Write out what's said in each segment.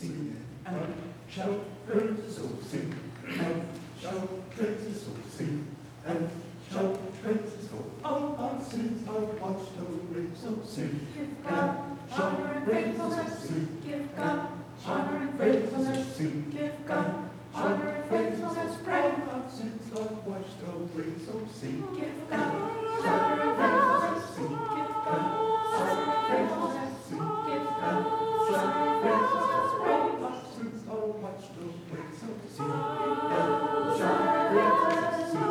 sing, and shout praises, oh sing, and shout praises, oh sing, and shout praises for all our sins are washed away, so sing. Give God honor and faithfulness. Give God honor and faithfulness. Give God honor and faithfulness. Pray. All our sins are washed away, so sing. Give God honor and faithfulness. Give God honor and faithfulness. Give God honor and faithfulness. Pray. All our sins are washed away, so sing. Give Shout praises, sing.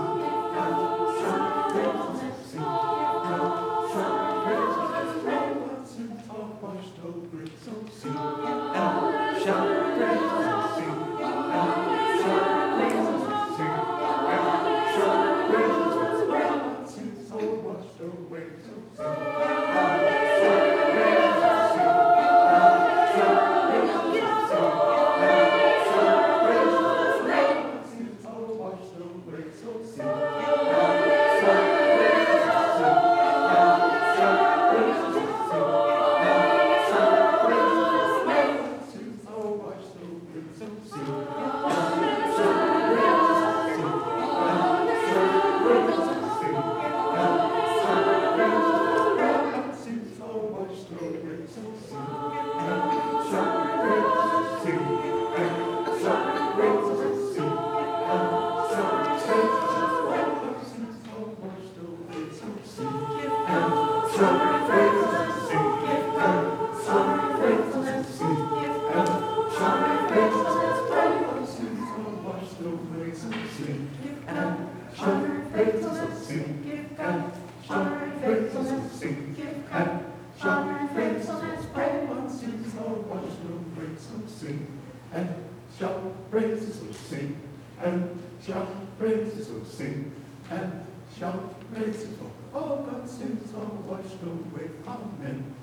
Amen.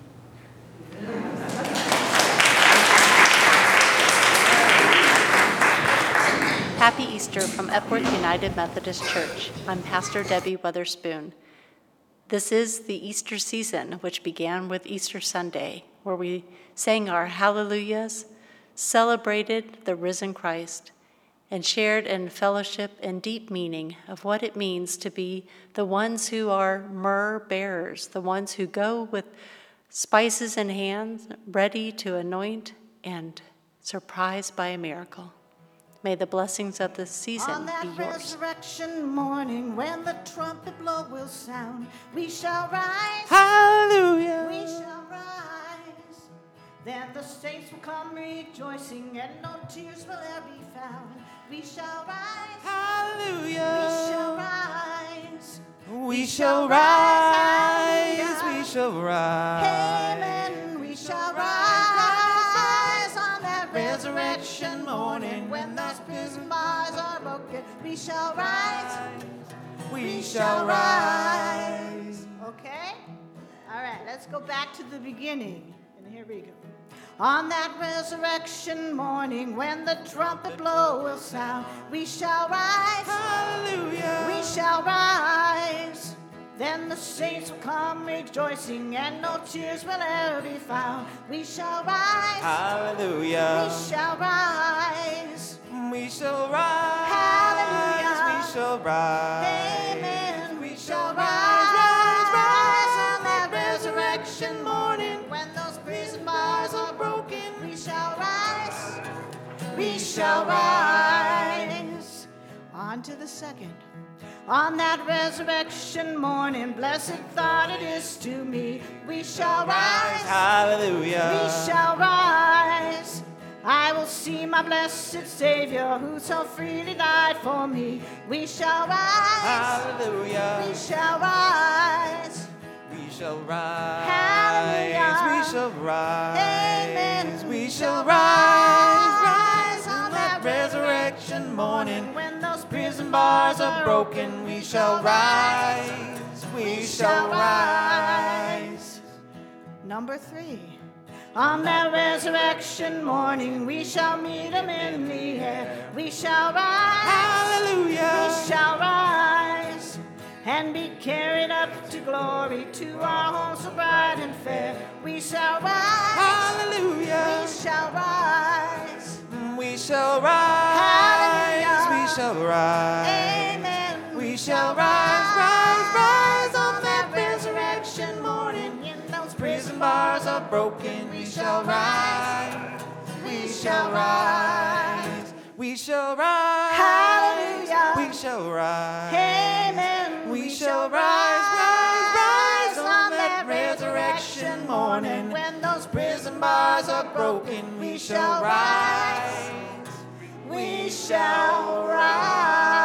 Happy Easter from Epworth United Methodist Church. I'm Pastor Debbie Weatherspoon. This is the Easter season, which began with Easter Sunday, where we sang our hallelujahs, celebrated the risen Christ, and shared in fellowship and deep meaning of what it means to be the ones who are myrrh bearers, the ones who go with spices in hand, ready to anoint and surprised by a miracle. May the blessings of this season be yours. On that resurrection morning, when the trumpet blow will sound, we shall rise. Hallelujah. We shall rise. Then the saints will come rejoicing, and no tears will ever be found. We shall rise. Hallelujah. We shall rise. We shall rise. We shall rise. Amen. We shall rise on that resurrection morning, when those prison bars are broken. We shall rise. We shall rise. Okay? All right, let's go back to the beginning. And here we go. On that resurrection morning, when the trumpet blow will sound, we shall rise. Hallelujah. We shall rise. Then the saints will come rejoicing, and no tears will ever be found. We shall rise. Hallelujah. We shall rise. We shall rise. Hallelujah. We shall rise. Amen. We shall rise, rise on that resurrection morning, when those prison bars are broken. We shall rise. We shall rise. On to the second. On that resurrection morning, blessed thought it is to me. We shall rise. Hallelujah. We shall rise. I will see my blessed Savior, who so freely died for me. We shall rise. Hallelujah. We shall rise. We shall rise. Hallelujah. We shall rise. Amen. We shall rise. Rise on that resurrection morning, when those prison bars are broken. We shall rise. We shall rise. Number 3. On that resurrection morning, we shall meet him in the air. We shall rise. Hallelujah. We shall rise and be carried up to glory, to our home so bright and fair. We shall rise. Hallelujah. We shall rise. shall rise, we shall rise. Amen. We shall rise, rise, rise on that resurrection morning. In those prison bars are broken. We shall rise, we shall rise. We shall rise, Hallelujah. we shall rise. Amen. We shall rise, rise, rise on that resurrection morning. When those Prison bars are broken, we shall rise. we shall rise.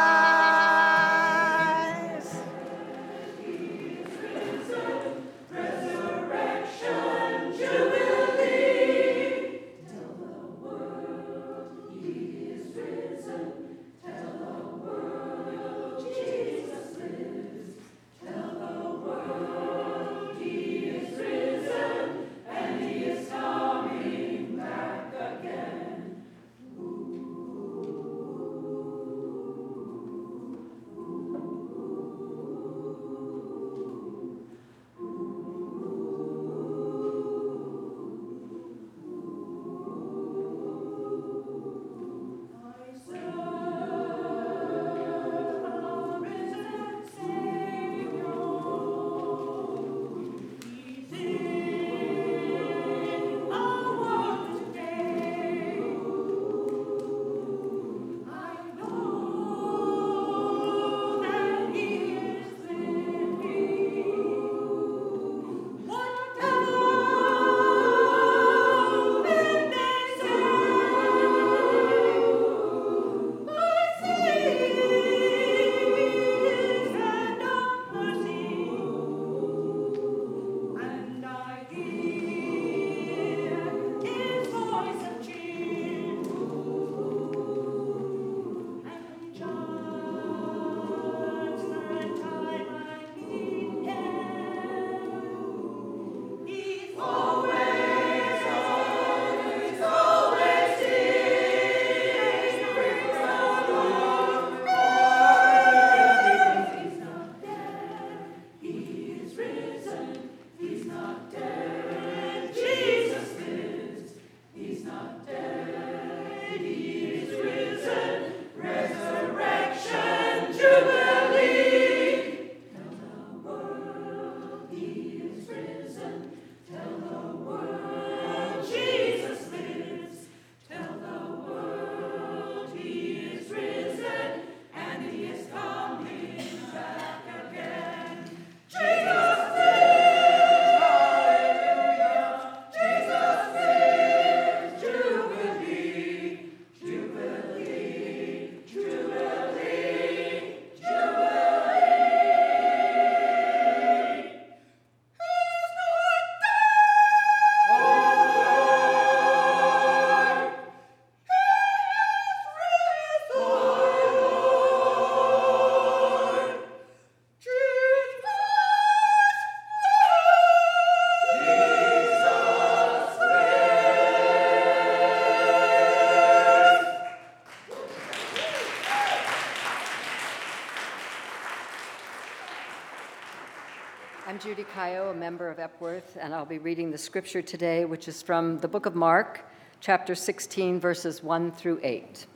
I'm Judy Cayo, a member of Epworth, and I'll be reading the scripture today, which is from the book of Mark, chapter 16, verses 1 through 8.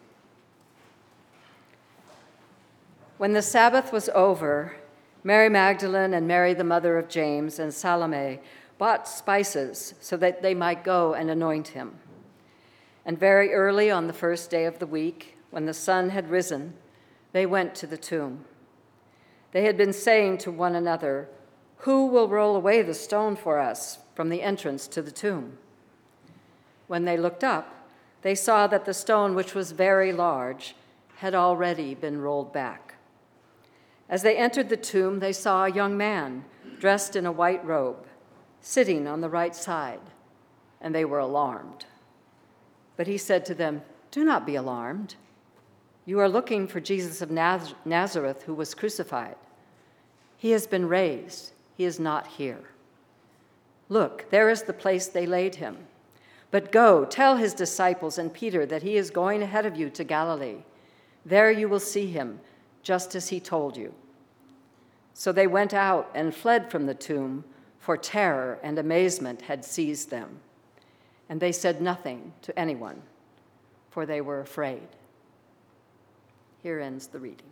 When the Sabbath was over, Mary Magdalene and Mary, the mother of James, and Salome bought spices so that they might go and anoint him. And very early on the first day of the week, when the sun had risen, they went to the tomb. They had been saying to one another, "Who will roll away the stone for us from the entrance to the tomb?" When they looked up, they saw that the stone, which was very large, had already been rolled back. As they entered the tomb, they saw a young man dressed in a white robe, sitting on the right side, and they were alarmed. But he said to them, "Do not be alarmed. You are looking for Jesus of Nazareth, who was crucified. He has been raised. He is not here. Look, there is the place they laid him. But go, tell his disciples and Peter that he is going ahead of you to Galilee. There you will see him, just as he told you." So they went out and fled from the tomb, for terror and amazement had seized them. And they said nothing to anyone, for they were afraid. Here ends the reading.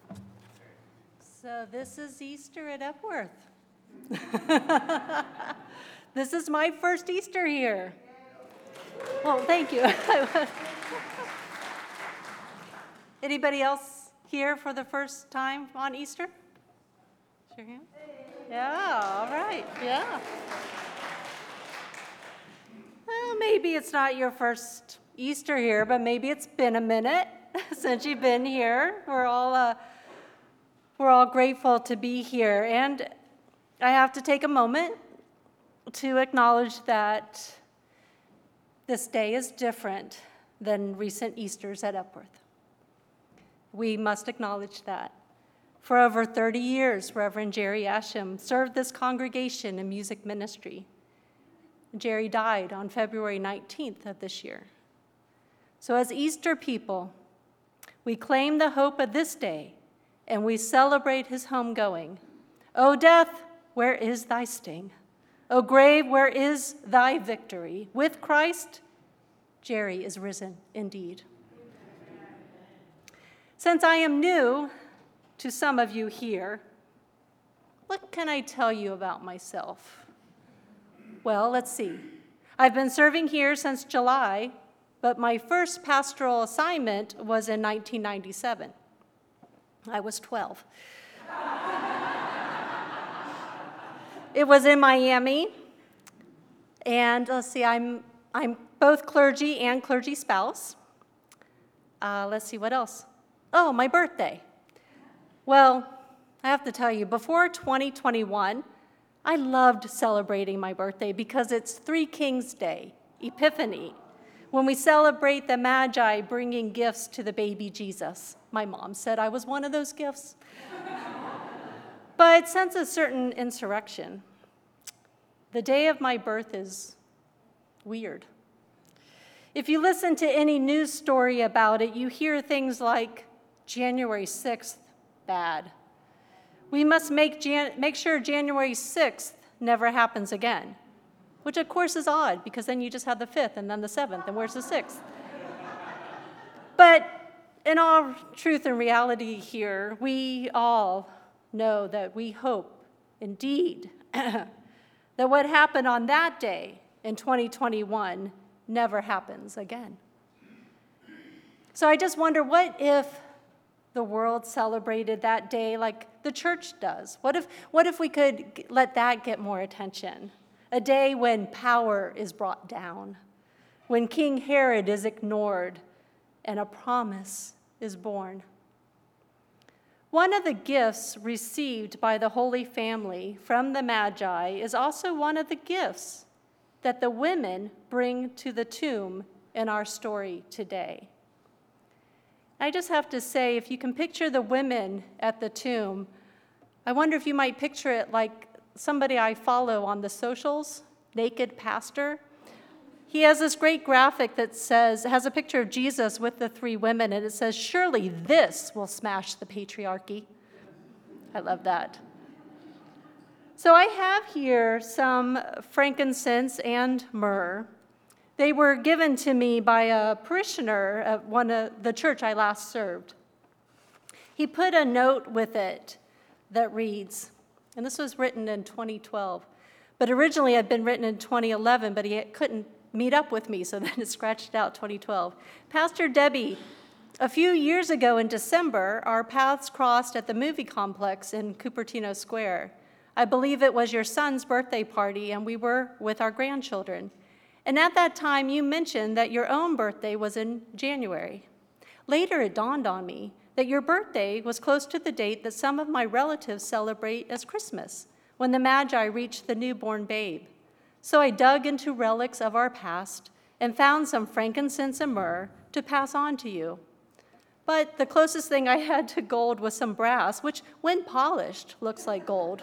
So this is Easter at Epworth. This is my first Easter here. Well, thank you. Anybody else here for the first time on Easter? Sure hand. Yeah, all right, yeah. Well, maybe it's not your first Easter here, but maybe it's been a minute since you've been here. We're all grateful to be here, and I have to take a moment to acknowledge that this day is different than recent Easters at Epworth. We must acknowledge that. For over 30 years, Reverend Jerry Asham served this congregation in music ministry. Jerry died on February 19th of this year. So as Easter people, we claim the hope of this day, and we celebrate his homegoing. O death, where is thy sting? O grave, where is thy victory? With Christ, Jerry is risen indeed. Since I am new to some of you here, what can I tell you about myself? Well, let's see. I've been serving here since July, but my first pastoral assignment was in 1997. I was 12. It was in Miami, and let's see, I'm both clergy and clergy spouse. Let's see, what else? Oh, my birthday. Well, I have to tell you, before 2021, I loved celebrating my birthday because it's Three Kings Day, Epiphany, when we celebrate the Magi bringing gifts to the baby Jesus. My mom said I was one of those gifts. But since a certain insurrection, the day of my birth is weird. If you listen to any news story about it, you hear things like January 6th, bad. We must make sure January 6th never happens again, which of course is odd because then you just have the 5th and then the 7th, and where's the 6th? But in all truth and reality here, we all know that we hope, indeed, that what happened on that day in 2021 never happens again. So I just wonder, what if the world celebrated that day like the church does? What if we could let that get more attention? A day when power is brought down, when King Herod is ignored, and a promise is born. One of the gifts received by the Holy Family from the Magi is also one of the gifts that the women bring to the tomb in our story today. I just have to say, if you can picture the women at the tomb, I wonder if you might picture it like somebody I follow on the socials, Naked Pastor. He has this great graphic that has a picture of Jesus with the three women, and it says, "Surely this will smash the patriarchy." I love that. So I have here some frankincense and myrrh. They were given to me by a parishioner at one of the church I last served. He put a note with it that reads, and this was written in 2012, but originally it had been written in 2011, but he couldn't meet up with me, so then it scratched out 2012. Pastor Debbie, a few years ago in December, our paths crossed at the movie complex in Cupertino Square. I believe it was your son's birthday party, and we were with our grandchildren. And at that time, you mentioned that your own birthday was in January. Later, it dawned on me that your birthday was close to the date that some of my relatives celebrate as Christmas, when the Magi reached the newborn babe. So I dug into relics of our past and found some frankincense and myrrh to pass on to you. But the closest thing I had to gold was some brass, which, when polished, looks like gold.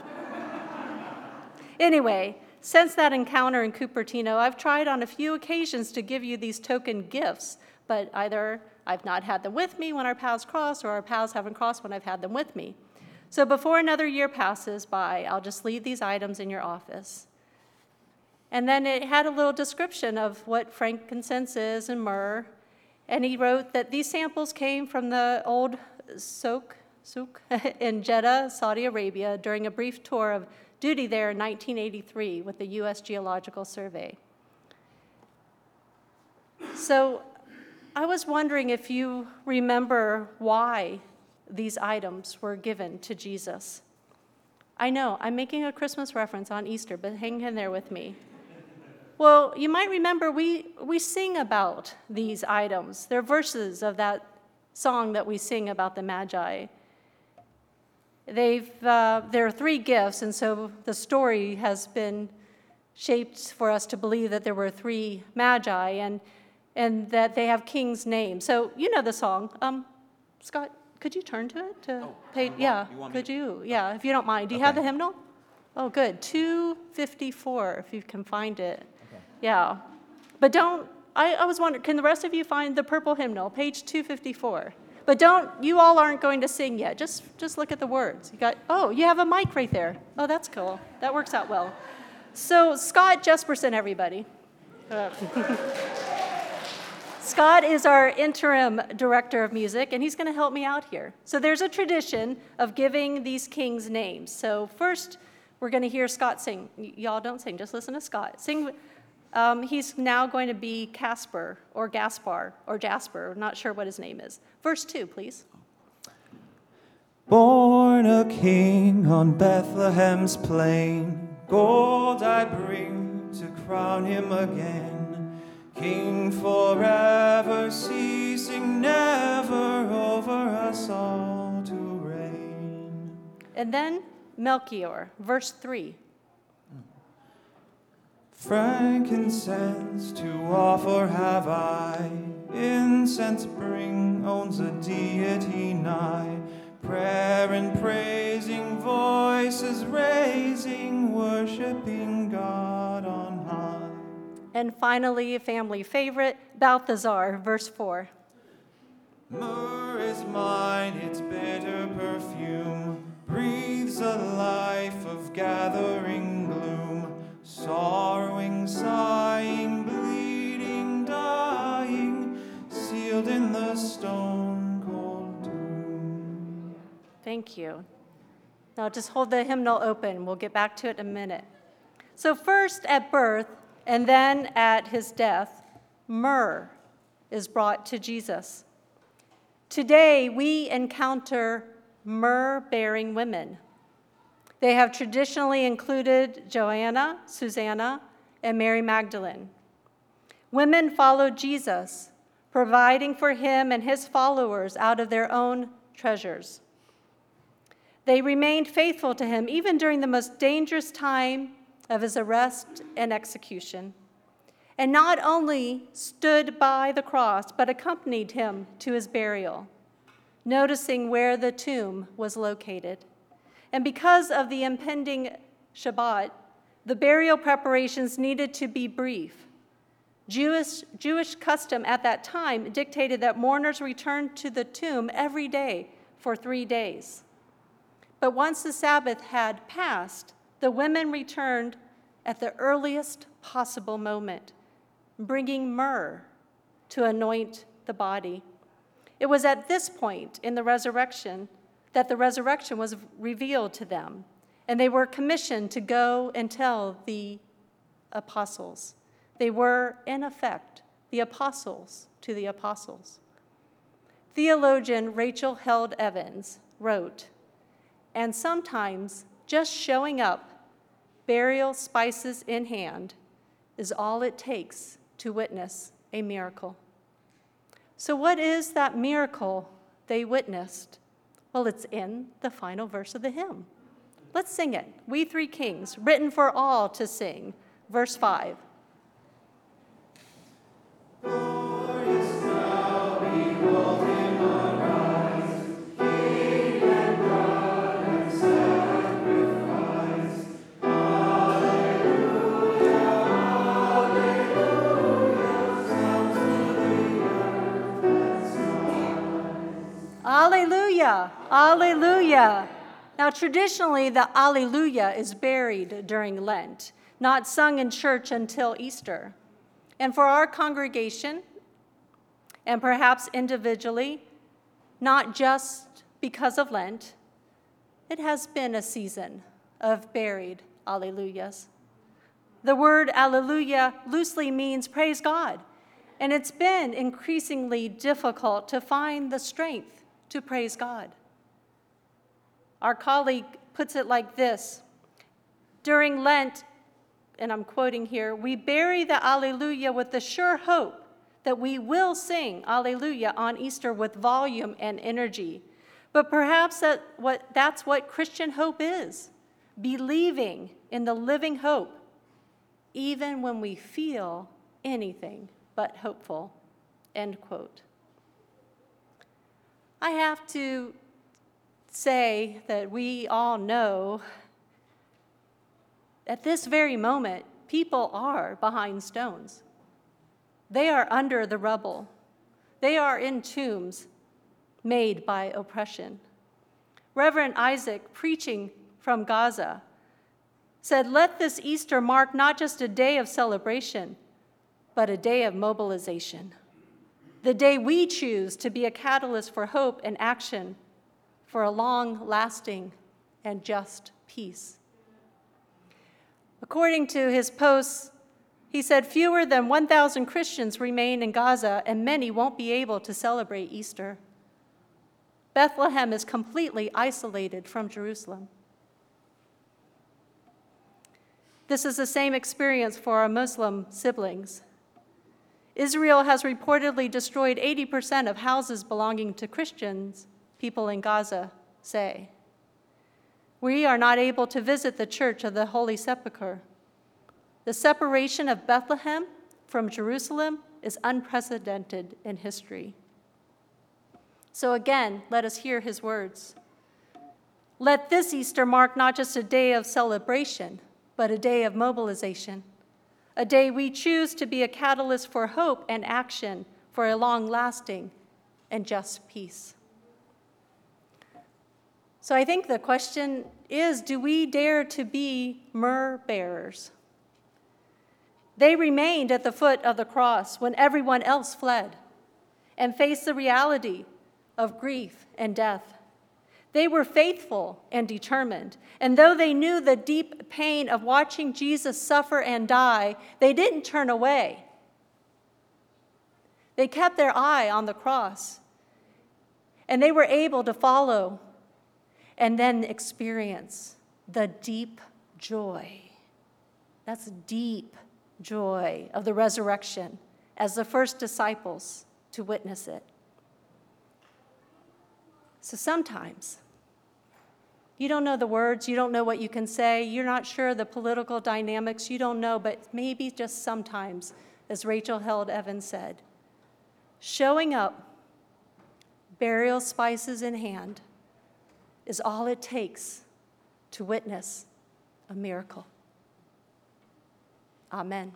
Anyway, since that encounter in Cupertino, I've tried on a few occasions to give you these token gifts, but either I've not had them with me when our paths cross, or our paths haven't crossed when I've had them with me. So before another year passes by, I'll just leave these items in your office. And then it had a little description of what frankincense is and myrrh. And he wrote that these samples came from the old souk in Jeddah, Saudi Arabia, during a brief tour of duty there in 1983 with the U.S. Geological Survey. So I was wondering if you remember why these items were given to Jesus. I know, I'm making a Christmas reference on Easter, but hang in there with me. Well, you might remember we sing about these items. They're verses of that song that we sing about the Magi. There are 3 gifts, and so the story has been shaped for us to believe that there were 3 Magi and that they have king's names. So you know the song. Scott, could you turn to it? Yeah, could you? Yeah, if you don't mind. Do you have the hymnal? Oh, good. 254, if you can find it. Okay. Yeah. But I was wondering, can the rest of you find the purple hymnal, page 254? But you all aren't going to sing yet. Just look at the words. You have a mic right there. Oh, that's cool. That works out well. So Scott Jesperson, everybody. Scott is our interim director of music, and he's going to help me out here. So there's a tradition of giving these kings names. So first, we're going to hear Scott sing. Y'all don't sing, just listen to Scott. Sing. He's now going to be Casper or Gaspar or Jasper, not sure what his name is. Verse 2, please. Born a king on Bethlehem's plain, gold I bring to crown him again. King forever, ceasing never over us all to reign. And then Melchior, verse 3. Frankincense to offer have I, incense bring, owns a deity nigh. Prayer and praising voices raising, worshiping God on high. And finally, a family favorite, Balthazar, verse 4. Myrrh is mine, its bitter perfume breathes a life of gathering gloom, sorrowing, sighing, bleeding, dying, sealed in the stone-cold tomb. Thank you. Now just hold the hymnal open. We'll get back to it in a minute. So first at birth, and then at his death, myrrh is brought to Jesus. Today, we encounter myrrh-bearing women. They have traditionally included Joanna, Susanna, and Mary Magdalene. Women followed Jesus, providing for him and his followers out of their own treasures. They remained faithful to him even during the most dangerous time of his arrest and execution, and not only stood by the cross, but accompanied him to his burial, noticing where the tomb was located. And because of the impending Shabbat, the burial preparations needed to be brief. Jewish custom at that time dictated that mourners returned to the tomb every day for 3 days. But once the Sabbath had passed, the women returned at the earliest possible moment, bringing myrrh to anoint the body. It was at this point in the resurrection that the resurrection was revealed to them, and they were commissioned to go and tell the apostles. They were, in effect, the apostles to the apostles. Theologian Rachel Held Evans wrote, "And sometimes just showing up, burial spices in hand, is all it takes to witness a miracle." So what is that miracle they witnessed? Well, it's in the final verse of the hymn. Let's sing it. We Three Kings, written for all to sing. Verse 5. Glorious now, behold him arise, King and God and sacrifice. Alleluia, alleluia, sounds to the earth and skies. Alleluia, alleluia. Now, traditionally, the Alleluia is buried during Lent, not sung in church until Easter. And for our congregation, and perhaps individually, not just because of Lent, it has been a season of buried alleluias. The word alleluia loosely means praise God, and it's been increasingly difficult to find the strength to praise God. Our colleague puts it like this: during Lent, and I'm quoting here, we bury the alleluia with the sure hope that we will sing alleluia on Easter with volume and energy. But perhaps that's what Christian hope is, believing in the living hope, even when we feel anything but hopeful, end quote. I have to say that we all know at this very moment, people are behind stones. They are under the rubble. They are in tombs made by oppression. Reverend Isaac, preaching from Gaza, said, "Let this Easter mark not just a day of celebration, but a day of mobilization. The day we choose to be a catalyst for hope and action for a long-lasting and just peace." According to his posts, he said fewer than 1,000 Christians remain in Gaza, and many won't be able to celebrate Easter. Bethlehem is completely isolated from Jerusalem. This is the same experience for our Muslim siblings. Israel has reportedly destroyed 80% of houses belonging to Christians, people in Gaza say. We are not able to visit the Church of the Holy Sepulchre. The separation of Bethlehem from Jerusalem is unprecedented in history. So again, let us hear his words. Let this Easter mark not just a day of celebration, but a day of mobilization, a day we choose to be a catalyst for hope and action for a long-lasting and just peace. So I think the question is, do we dare to be myrrh bearers? They remained at the foot of the cross when everyone else fled and faced the reality of grief and death. They were faithful and determined, and though they knew the deep pain of watching Jesus suffer and die, they didn't turn away. They kept their eye on the cross, and they were able to follow and then experience the deep joy. That's deep joy of the resurrection as the first disciples to witness it. So sometimes you don't know the words, you don't know what you can say, you're not sure the political dynamics, you don't know, but maybe just sometimes, as Rachel Held Evans said, showing up, burial spices in hand, is all it takes to witness a miracle. Amen.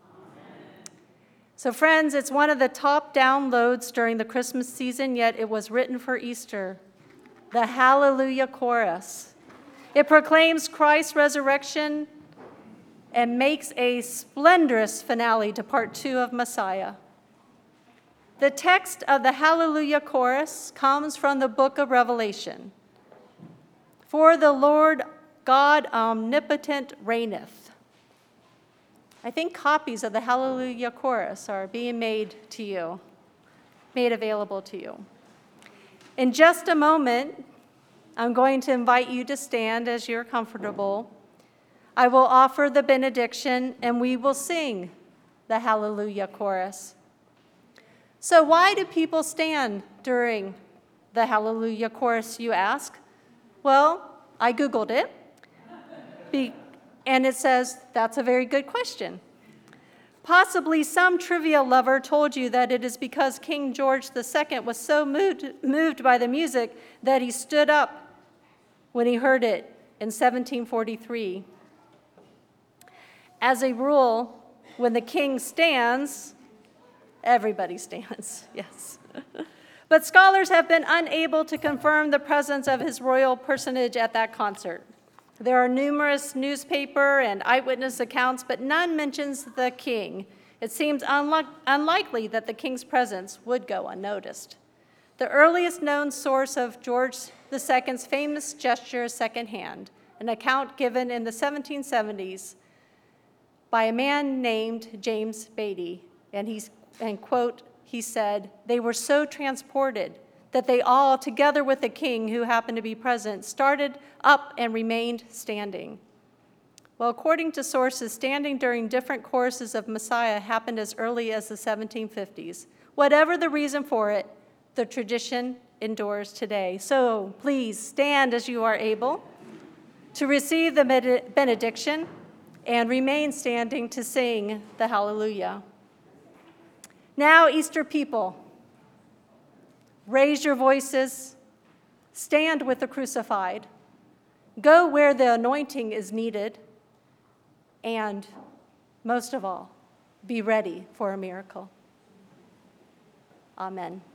So friends, it's one of the top downloads during the Christmas season, yet it was written for Easter, the Hallelujah Chorus. It proclaims Christ's resurrection and makes a splendorous finale to part 2 of Messiah. The text of the Hallelujah Chorus comes from the book of Revelation. For the Lord God omnipotent reigneth. I think copies of the Hallelujah Chorus are being made available to you. In just a moment, I'm going to invite you to stand as you're comfortable. I will offer the benediction, and we will sing the Hallelujah Chorus. So why do people stand during the Hallelujah Chorus, you ask? Well, I Googled it, and it says that's a very good question. Possibly some trivia lover told you that it is because King George II was so moved by the music that he stood up when he heard it in 1743. As a rule, when the king stands, everybody stands, yes. But scholars have been unable to confirm the presence of his royal personage at that concert. There are numerous newspaper and eyewitness accounts, but none mentions the king It seemed unlikely that the king's presence would go unnoticed. The earliest known source of George II's famous gesture is secondhand, an account given in the 1770s by a man named James Beatty, and quote, he said, "They were so transported that they all, together with the king who happened to be present, started up and remained standing." Well, according to sources, standing during different choruses of Messiah happened as early as the 1750s. Whatever the reason for it, the tradition endures today. So please stand as you are able to receive the benediction and remain standing to sing the Hallelujah. Now, Easter people, raise your voices, stand with the crucified, go where the anointing is needed, and most of all, be ready for a miracle. Amen.